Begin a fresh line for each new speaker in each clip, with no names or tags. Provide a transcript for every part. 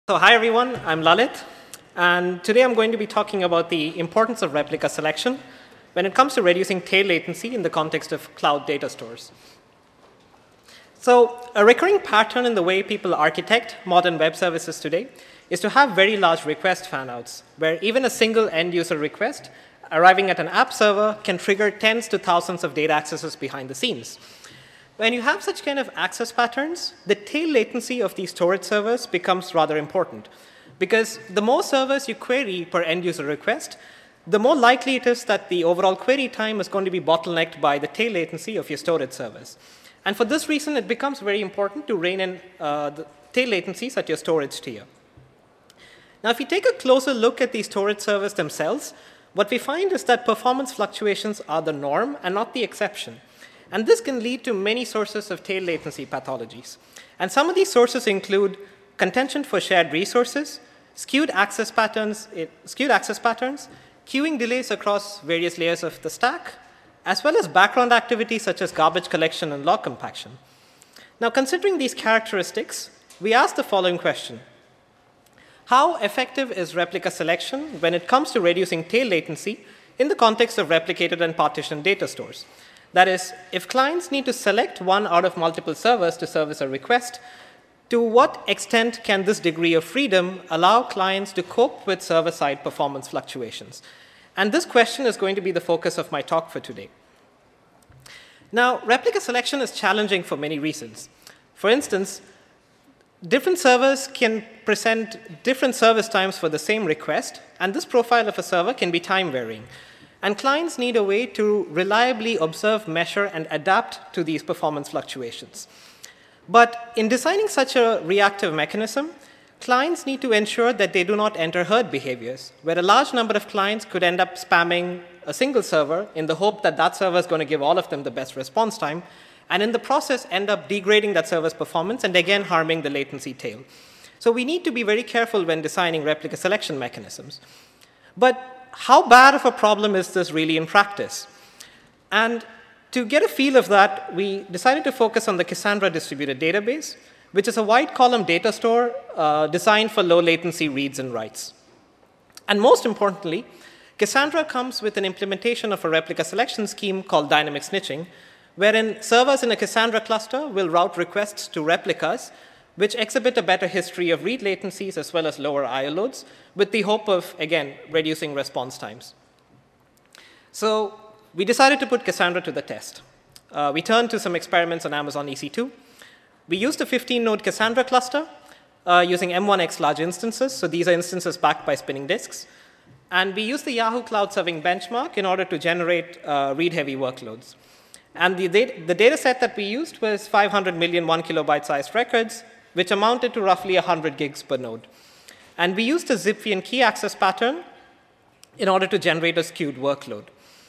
So hi everyone, I'm Lalit, and today I'm going to be talking about the importance of replica selection when it comes to reducing tail latency in the context of cloud data stores. So a recurring pattern in the way people architect modern web services today is to have very large request fanouts, where even a single end-user request arriving at an app server can trigger tens to thousands of data accesses behind the scenes. When you have such kind of access patterns, the tail latency of these storage servers becomes rather important, because the more servers you query per end-user request, the more likely it is that the overall query time is going to be bottlenecked by the tail latency of your storage servers. And for this reason, it becomes very important to rein in the tail latencies at your storage tier. Now, if you take a closer look at these storage servers themselves, what we find is that performance fluctuations are the norm and not the exception. And this can lead to many sources of tail latency pathologies. And some of these sources include contention for shared resources, skewed access patterns, queuing delays across various layers of the stack, as well as background activities such as garbage collection and log compaction. Now, considering these characteristics, we ask the following question. How effective is replica selection when it comes to reducing tail latency in the context of replicated and partitioned data stores? That is, if clients need to select one out of multiple servers to service a request, to what extent can this degree of freedom allow clients to cope with server-side performance fluctuations? And this question is going to be the focus of my talk for today. Now, replica selection is challenging for many reasons. For instance, different servers can present different service times for the same request, and this profile of a server can be time-varying. And clients need a way to reliably observe, measure, and adapt to these performance fluctuations. But in designing such a reactive mechanism, clients need to ensure that they do not enter herd behaviors, where a large number of clients could end up spamming a single server in the hope that that server is going to give all of them the best response time, and in the process end up degrading that server's performance and again harming the latency tail. So we need to be very careful when designing replica selection mechanisms. But how bad of a problem is this really in practice? And to get a feel of that, we decided to focus on the Cassandra distributed database, which is a wide column data store designed for low latency reads and writes. And most importantly, Cassandra comes with an implementation of a replica selection scheme called dynamic snitching, wherein servers in a Cassandra cluster will route requests to replicas which exhibit a better history of read latencies as well as lower I/O loads, with the hope of, again, reducing response times. So we decided to put Cassandra to the test. We turned to some experiments on Amazon EC2. We used a 15-node Cassandra cluster using M1X large instances. So these are instances backed by spinning disks. And we used the Yahoo Cloud Serving benchmark in order to generate read-heavy workloads. And the data set that we used was 500 million 1 kilobyte sized records, which amounted to roughly 100 gigs per node. And we used a Zipf key access pattern in order to generate a skewed workload.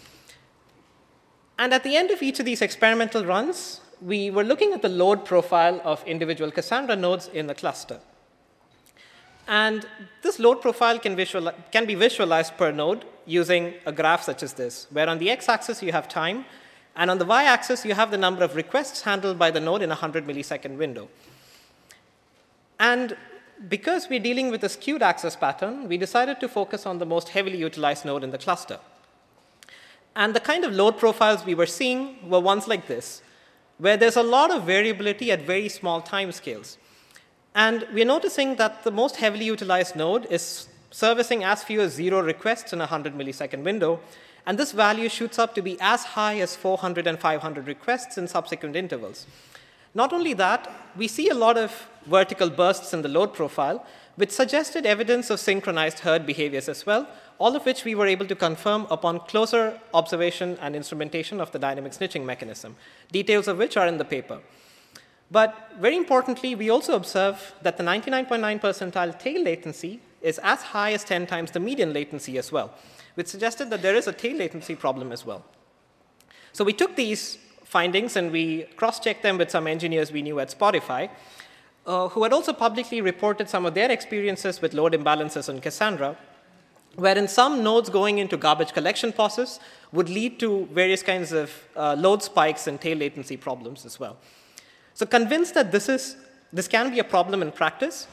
And at the end of each of these experimental runs, we were looking at the load profile of individual Cassandra nodes in the cluster. And this load profile can be visualized per node using a graph such as this, where on the x-axis you have time, and on the y-axis you have the number of requests handled by the node in a 100 millisecond window. And because we're dealing with a skewed access pattern, we decided to focus on the most heavily utilized node in the cluster. And the kind of load profiles we were seeing were ones like this, where there's a lot of variability at very small time scales. And we're noticing that the most heavily utilized node is servicing as few as 0 requests in a 100 millisecond window, and this value shoots up to be as high as 400 and 500 requests in subsequent intervals. Not only that, we see a lot of vertical bursts in the load profile, which suggested evidence of synchronized herd behaviors as well, all of which we were able to confirm upon closer observation and instrumentation of the dynamic snitching mechanism, details of which are in the paper. But very importantly, we also observe that the 99.9 percentile tail latency is as high as 10 times the median latency as well, which suggested that there is a tail latency problem as well. So we took these findings and we cross-checked them with some engineers we knew at Spotify, who had also publicly reported some of their experiences with load imbalances on Cassandra, wherein some nodes going into garbage collection process would lead to various kinds of load spikes and tail latency problems as well. So convinced that this can be a problem in practice,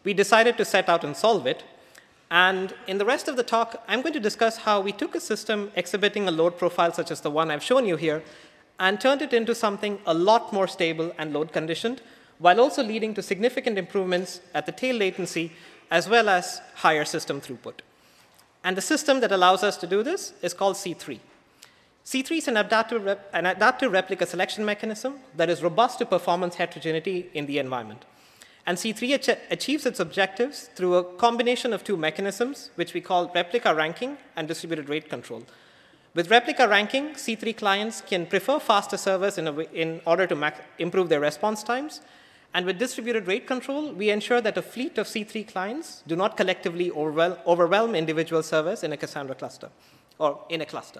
we decided to set out and solve it. And in the rest of the talk, I'm going to discuss how we took a system exhibiting a load profile such as the one I've shown you here and turned it into something a lot more stable and load conditioned, while also leading to significant improvements at the tail latency as well as higher system throughput. And the system that allows us to do this is called C3. C3 is an adaptive replica selection mechanism that is robust to performance heterogeneity in the environment. And C3 achieves its objectives through a combination of two mechanisms, which we call replica ranking and distributed rate control. With replica ranking, C3 clients can prefer faster servers in order to improve their response times. And with distributed rate control, we ensure that a fleet of C3 clients do not collectively overwhelm individual servers in a Cassandra cluster or in a cluster.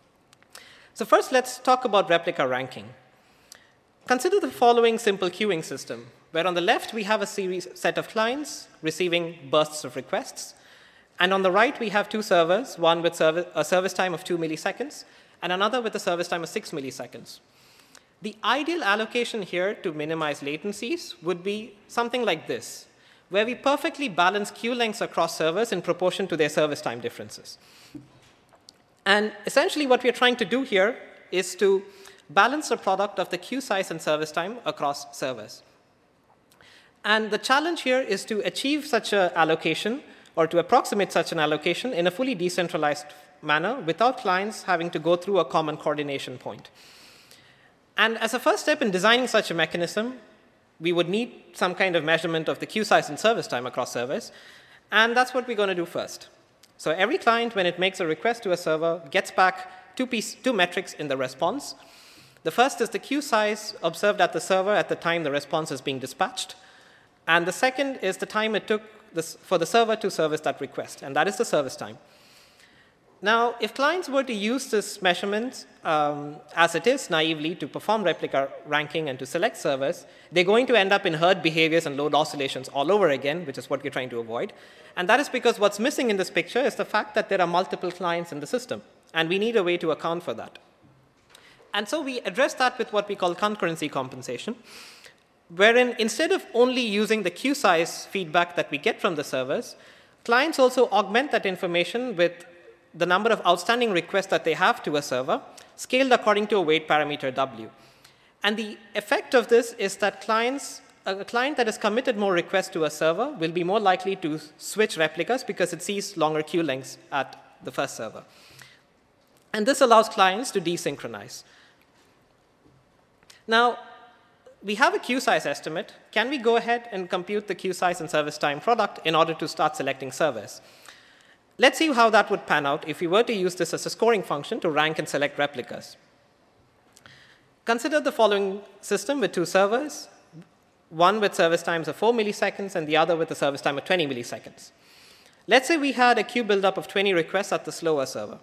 So first, let's talk about replica ranking. Consider the following simple queuing system, where on the left we have a set of clients receiving bursts of requests. And on the right, we have two servers, one with a service time of 2 milliseconds and another with a service time of 6 milliseconds. The ideal allocation here to minimize latencies would be something like this, where we perfectly balance queue lengths across servers in proportion to their service time differences. And essentially what we're trying to do here is to balance the product of the queue size and service time across servers. And the challenge here is to achieve such an allocation or to approximate such an allocation in a fully decentralized manner without clients having to go through a common coordination point. And as a first step in designing such a mechanism, we would need some kind of measurement of the queue size and service time across servers. And that's what we're going to do first. So every client, when it makes a request to a server, gets back two metrics in the response. The first is the queue size observed at the server at the time the response is being dispatched. And the second is the time it took for the server to service that request, and that is the service time. Now, if clients were to use this measurement as it is naively to perform replica ranking and to select servers, they're going to end up in herd behaviors and load oscillations all over again, which is what we're trying to avoid. And that is because what's missing in this picture is the fact that there are multiple clients in the system, and we need a way to account for that. And so we address that with what we call concurrency compensation, wherein instead of only using the queue size feedback that we get from the servers, clients also augment that information with the number of outstanding requests that they have to a server, scaled according to a weight parameter W. And the effect of this is that a client that has committed more requests to a server will be more likely to switch replicas because it sees longer queue lengths at the first server. And this allows clients to desynchronize. Now, we have a queue size estimate. Can we go ahead and compute the queue size and service time product in order to start selecting servers? Let's see how that would pan out if we were to use this as a scoring function to rank and select replicas. Consider the following system with two servers, one with service times of 4 milliseconds and the other with a service time of 20 milliseconds. Let's say we had a queue buildup of 20 requests at the slower server.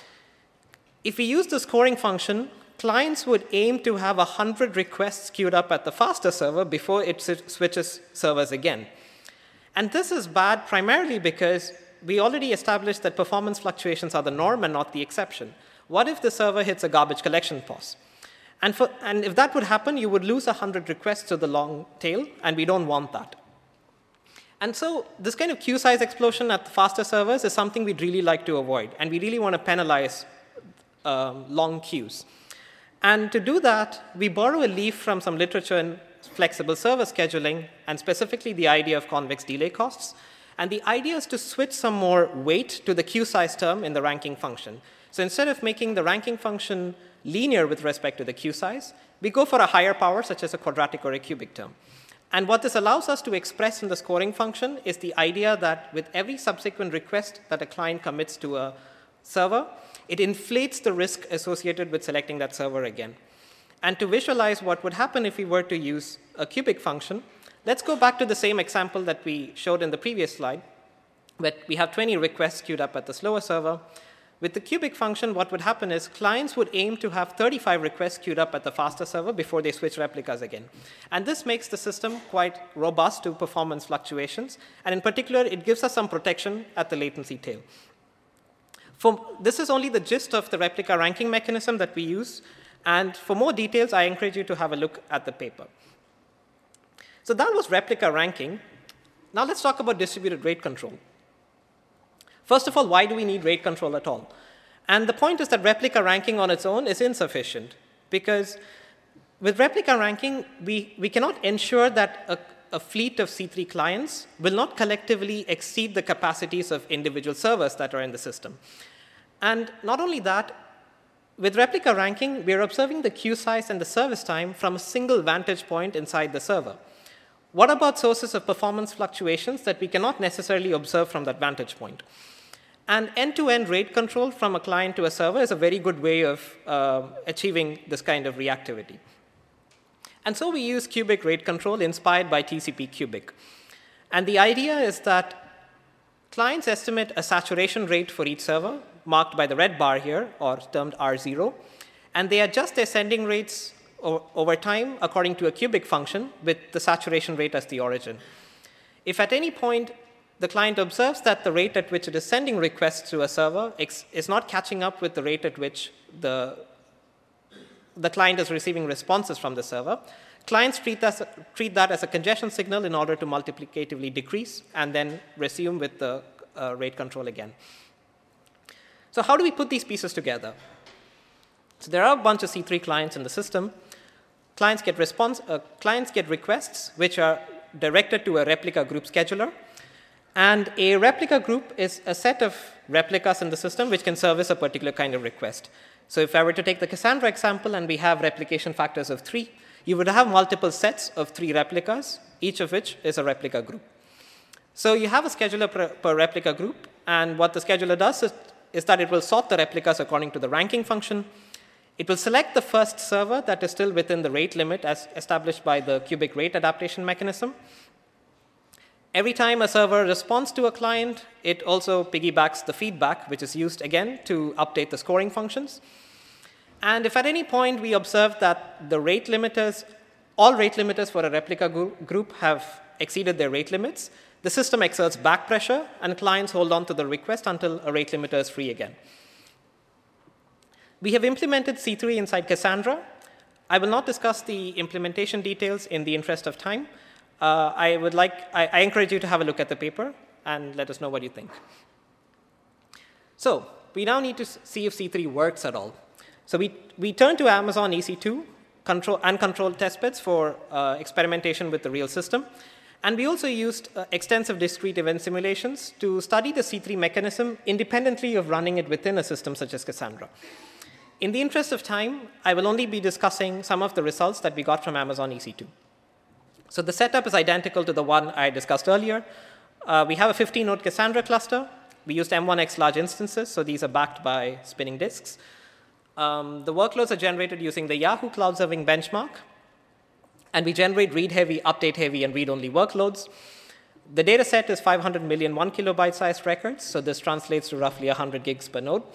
If we use the scoring function, clients would aim to have 100 requests queued up at the faster server before it switches servers again. And this is bad primarily because we already established that performance fluctuations are the norm and not the exception. What if the server hits a garbage collection pause? And if that would happen, you would lose 100 requests to the long tail, and we don't want that. And so this kind of queue size explosion at the faster servers is something we'd really like to avoid, and we really want to penalize long queues. And to do that, we borrow a leaf from some literature in flexible server scheduling, and specifically the idea of convex delay costs. And the idea is to switch some more weight to the queue size term in the ranking function. So instead of making the ranking function linear with respect to the queue size, we go for a higher power, such as a quadratic or a cubic term. And what this allows us to express in the scoring function is the idea that with every subsequent request that a client commits to a server, it inflates the risk associated with selecting that server again. And to visualize what would happen if we were to use a cubic function, let's go back to the same example that we showed in the previous slide, where we have 20 requests queued up at the slower server. With the cubic function, what would happen is clients would aim to have 35 requests queued up at the faster server before they switch replicas again. And this makes the system quite robust to performance fluctuations. And in particular, it gives us some protection at the latency tail. This is only the gist of the replica ranking mechanism that we use. And for more details, I encourage you to have a look at the paper. So that was replica ranking. Now let's talk about distributed rate control. First of all, why do we need rate control at all? And the point is that replica ranking on its own is insufficient, because with replica ranking, we cannot ensure that a fleet of C3 clients will not collectively exceed the capacities of individual servers that are in the system. And not only that, with replica ranking, we are observing the queue size and the service time from a single vantage point inside the server. What about sources of performance fluctuations that we cannot necessarily observe from that vantage point? And end-to-end rate control from a client to a server is a very good way of achieving this kind of reactivity. And so we use cubic rate control inspired by TCP cubic. And the idea is that clients estimate a saturation rate for each server, marked by the red bar here, or termed R0, and they adjust their sending rates over time according to a cubic function with the saturation rate as the origin. If at any point the client observes that the rate at which it is sending requests to a server is not catching up with the rate at which the client is receiving responses from the server, clients treat that as a congestion signal in order to multiplicatively decrease and then resume with the rate control again. So how do we put these pieces together? So there are a bunch of C3 clients in the system. Clients get requests which are directed to a replica group scheduler. And a replica group is a set of replicas in the system which can service a particular kind of request. So if I were to take the Cassandra example and we have replication factors of 3, you would have multiple sets of 3 replicas, each of which is a replica group. So you have a scheduler per replica group, and what the scheduler does is that it will sort the replicas according to the ranking function. It will select the first server that is still within the rate limit as established by the cubic rate adaptation mechanism. Every time a server responds to a client, it also piggybacks the feedback, which is used again to update the scoring functions. And if at any point we observe that the rate limiters, all rate limiters for a replica group have exceeded their rate limits, the system exerts back pressure, and clients hold on to the request until a rate limiter is free again. We have implemented C3 inside Cassandra. I will not discuss the implementation details in the interest of time. I encourage you to have a look at the paper and let us know what you think. So we now need to see if C3 works at all. So we turn to Amazon EC2 uncontrolled testbeds for experimentation with the real system. And we also used extensive discrete event simulations to study the C3 mechanism independently of running it within a system such as Cassandra. In the interest of time, I will only be discussing some of the results that we got from Amazon EC2. So the setup is identical to the one I discussed earlier. We have a 15-node Cassandra cluster. We used M1X large instances, so these are backed by spinning disks. The workloads are generated using the Yahoo Cloud Serving benchmark. And we generate read-heavy, update-heavy, and read-only workloads. The data set is 500 million 1 kilobyte sized records, so this translates to roughly 100 gigs per node.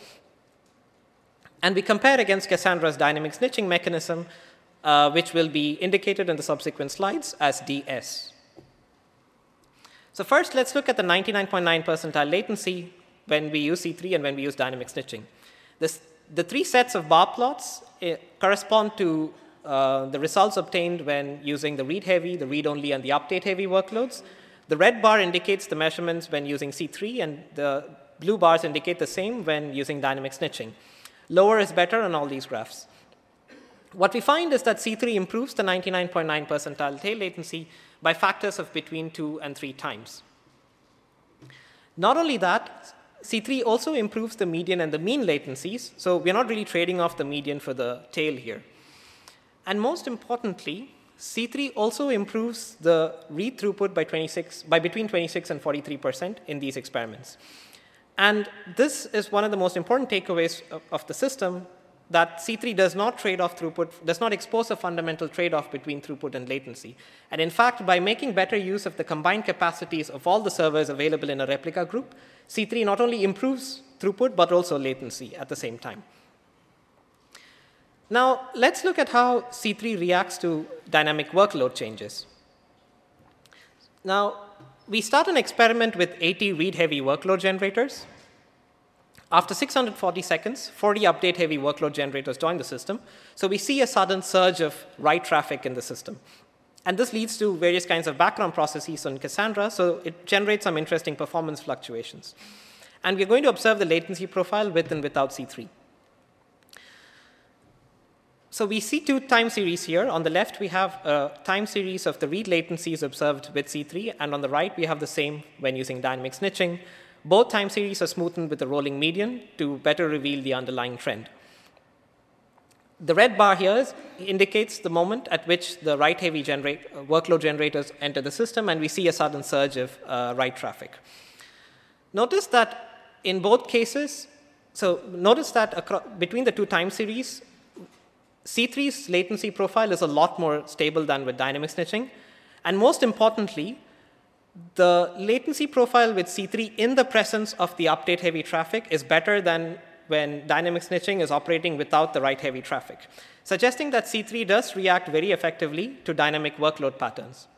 And we compare against Cassandra's dynamic snitching mechanism, which will be indicated in the subsequent slides as DS. So first, let's look at the 99.9 percentile latency when we use C3 and when we use dynamic snitching. The 3 sets of bar plots correspond to the results obtained when using the read-heavy, the read-only, and the update-heavy workloads. The red bar indicates the measurements when using C3, and the blue bars indicate the same when using dynamic snitching. Lower is better on all these graphs. What we find is that C3 improves the 99.9 percentile tail latency by factors of between 2 and 3 times. Not only that, C3 also improves the median and the mean latencies, so we're not really trading off the median for the tail here. And most importantly, C3 also improves the read throughput by between 26 and 43% in these experiments. And this is one of the most important takeaways of the system, that C3 does not trade off throughput, does not expose a fundamental trade-off between throughput and latency. And in fact, by making better use of the combined capacities of all the servers available in a replica group, C3 not only improves throughput, but also latency at the same time. Now, let's look at how C3 reacts to dynamic workload changes. Now, we start an experiment with 80 read-heavy workload generators. After 640 seconds, 40 update-heavy workload generators join the system. So we see a sudden surge of write traffic in the system. And this leads to various kinds of background processes on Cassandra, so it generates some interesting performance fluctuations. And we're going to observe the latency profile with and without C3. So we see two time series here. On the left, we have a time series of the read latencies observed with C3, and on the right, we have the same when using dynamic snitching. Both time series are smoothened with a rolling median to better reveal the underlying trend. The red bar here indicates the moment at which the write-heavy workload generators enter the system, and we see a sudden surge of write traffic. Notice that in both cases, between the two time series, C3's latency profile is a lot more stable than with dynamic snitching. And most importantly, the latency profile with C3 in the presence of the update-heavy traffic is better than when dynamic snitching is operating without the write-heavy traffic, suggesting that C3 does react very effectively to dynamic workload patterns.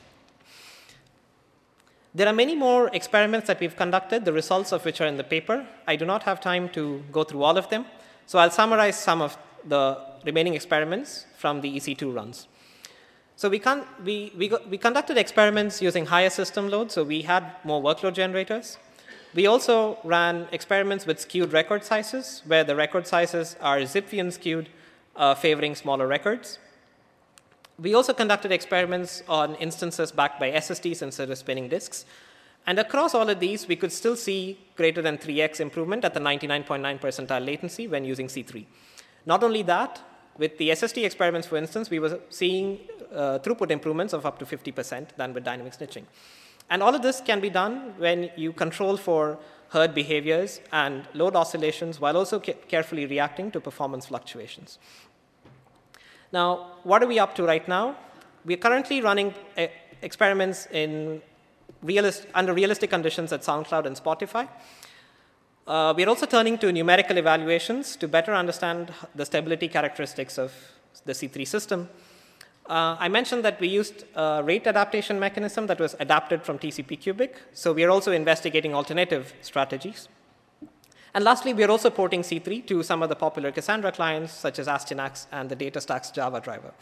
There are many more experiments that we've conducted, the results of which are in the paper. I do not have time to go through all of them, so I'll summarize some of the remaining experiments from the EC2 runs. So we conducted experiments using higher system load, so we had more workload generators. We also ran experiments with skewed record sizes, where the record sizes are Zipfian skewed, favoring smaller records. We also conducted experiments on instances backed by SSDs instead of spinning disks. And across all of these, we could still see greater than 3x improvement at the 99.9 percentile latency when using C3. Not only that, with the SSD experiments, for instance, we were seeing throughput improvements of up to 50% than with dynamic snitching. And all of this can be done when you control for herd behaviors and load oscillations while also carefully reacting to performance fluctuations. Now, what are we up to right now? We are currently running experiments under realistic conditions at SoundCloud and Spotify. We are also turning to numerical evaluations to better understand the stability characteristics of the C3 system. I mentioned that we used a rate adaptation mechanism that was adapted from TCP/Cubic, so we are also investigating alternative strategies. And lastly, we are also porting C3 to some of the popular Cassandra clients, such as Astinax and the DataStax Java driver.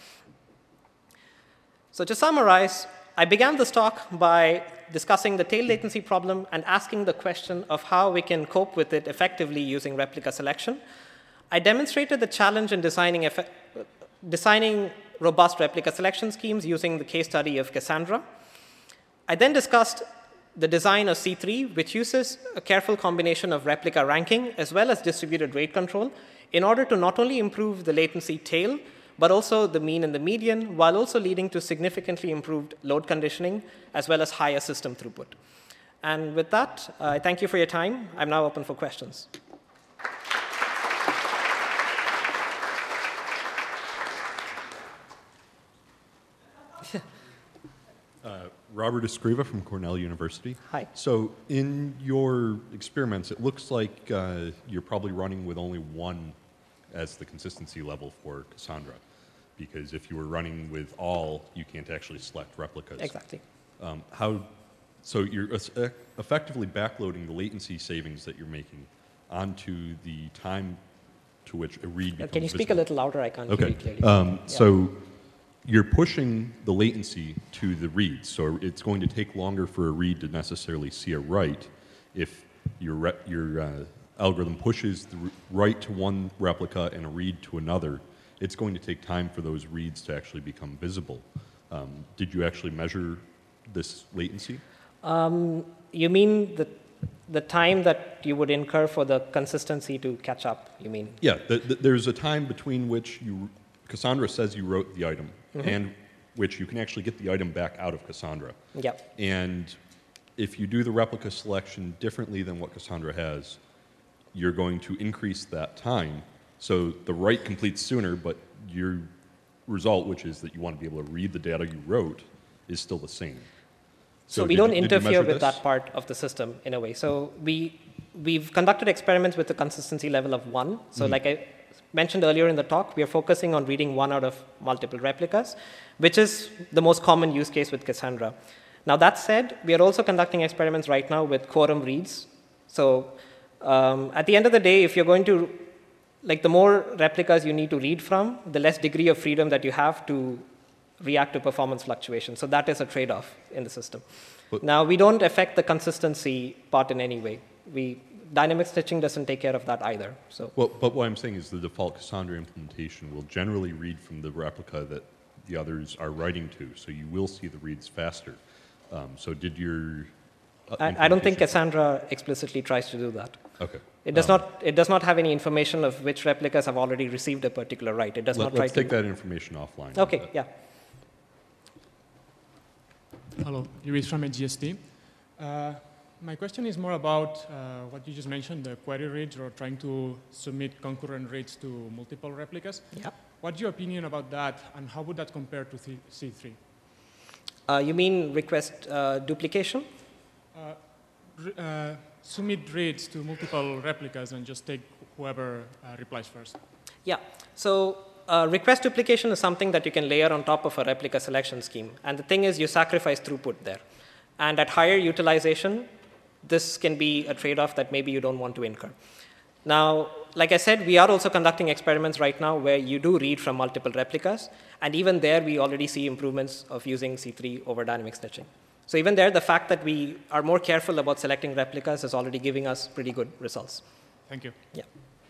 So to summarize, I began this talk by discussing the tail latency problem and asking the question of how we can cope with it effectively using replica selection. I demonstrated the challenge in designing robust replica selection schemes using the case study of Cassandra. I then discussed the design of C3, which uses a careful combination of replica ranking as well as distributed rate control in order to not only improve the latency tail, but also the mean and the median, while also leading to significantly improved load conditioning as well as higher system throughput. And with that, I thank you for your time. I'm now open for questions.
Robert Escriva from Cornell University.
Hi.
So in your experiments, it looks like you're probably running with only one as the consistency level for Cassandra, because if you were running with all, you can't actually select replicas.
Exactly.
So you're effectively backloading the latency savings that you're making onto the time to which a read becomes
Can you speak
visible.
a little louder? I can't hear you clearly.
So you're pushing the latency to the read, so it's going to take longer for a read to necessarily see a write. If your algorithm pushes the write to one replica and a read to another, it's going to take time for those reads to actually become visible. Did you actually measure this latency?
You mean the time that you would incur for the consistency to catch up, you mean?
Yeah, there's a time between which Cassandra says you wrote the item, and which you can actually get the item back out of Cassandra.
Yep.
And if you do the replica selection differently than what Cassandra has, you're going to increase that time. So the write completes sooner, but your result, which is that you want to be able to read the data you wrote, is still the same.
So we don't interfere with that part of the system in a way. So we've conducted experiments with a consistency level of 1. So like I mentioned earlier in the talk, we are focusing on reading one out of multiple replicas, which is the most common use case with Cassandra. Now that said, we are also conducting experiments right now with quorum reads. So at the end of the day, if you're going to, like the more replicas you need to read from, the less degree of freedom that you have to react to performance fluctuations. So that is a trade-off in the system.
But
now, we don't affect the consistency part in any way. Dynamic stitching doesn't take care of that either. So.
Well, but what I'm saying is the default Cassandra implementation will generally read from the replica that the others are writing to, so you will see the reads faster. So did your
I don't think Cassandra explicitly tries to do that.
Okay.
It does not. It does not have any information of which replicas have already received a particular write. It does not try to.
Let's take that information offline.
Okay. Yeah.
Hello, Luis from GST. My question is more about what you just mentioned, the query reads or trying to submit concurrent reads to multiple replicas.
Yeah.
What's your opinion about that, and how would that compare to C3?
You mean request duplication?
Submit reads to multiple replicas and just take whoever replies first.
Yeah. So request duplication is something that you can layer on top of a replica selection scheme. And the thing is, you sacrifice throughput there. And at higher utilization, this can be a trade-off that maybe you don't want to incur. Now, like I said, we are also conducting experiments right now where you do read from multiple replicas. And even there, we already see improvements of using C3 over dynamic stitching. So even there, the fact that we are more careful about selecting replicas is already giving us pretty good results.
Thank you.
Yeah.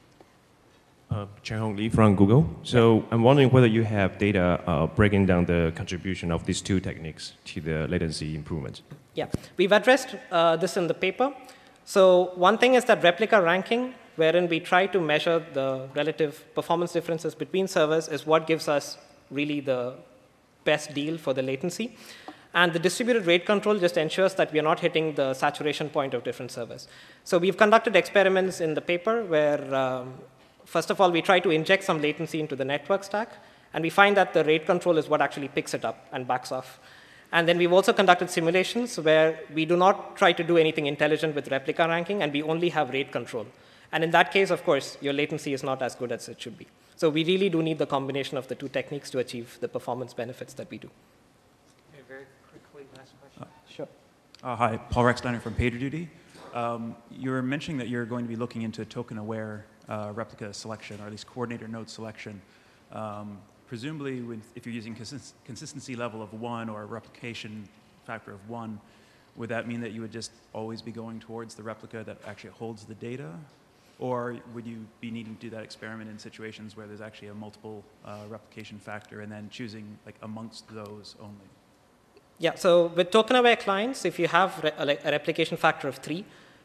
Chen Hong Li from Google. So I'm wondering whether you have data breaking down the contribution of these two techniques to the latency improvement.
Yeah, we've addressed this in the paper. So one thing is that replica ranking, wherein we try to measure the relative performance differences between servers, is what gives us really the best deal for the latency. And the distributed rate control just ensures that we are not hitting the saturation point of different servers. So we've conducted experiments in the paper where, first of all, we try to inject some latency into the network stack. And we find that the rate control is what actually picks it up and backs off. And then we've also conducted simulations where we do not try to do anything intelligent with replica ranking, and we only have rate control. And in that case, of course, your latency is not as good as it should be. So we really do need the combination of the two techniques to achieve the performance benefits that we do.
Okay, very quickly, last question.
Sure.
Hi, Paul Rexsteiner from PagerDuty. You were mentioning that you're going to be looking into token-aware replica selection, or at least coordinator node selection. Presumably, if you're using consistency level of 1 or a replication factor of 1, would that mean that you would just always be going towards the replica that actually holds the data? Or would you be needing to do that experiment in situations where there's actually a multiple replication factor and then choosing like amongst those only?
Yeah, so with token-aware clients, if you have a replication factor of 3,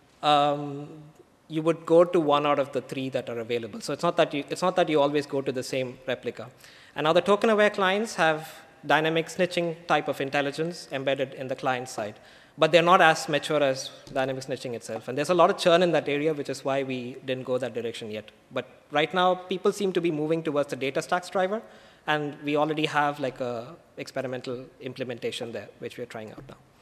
you would go to 1 out of the 3 that are available. So it's not that you always go to the same replica. And now the token-aware clients have dynamic snitching type of intelligence embedded in the client side. But they're not as mature as dynamic snitching itself. And there's a lot of churn in that area, which is why we didn't go that direction yet. But right now, people seem to be moving towards the DataStax driver. And we already have like a experimental implementation there, which we're trying out now.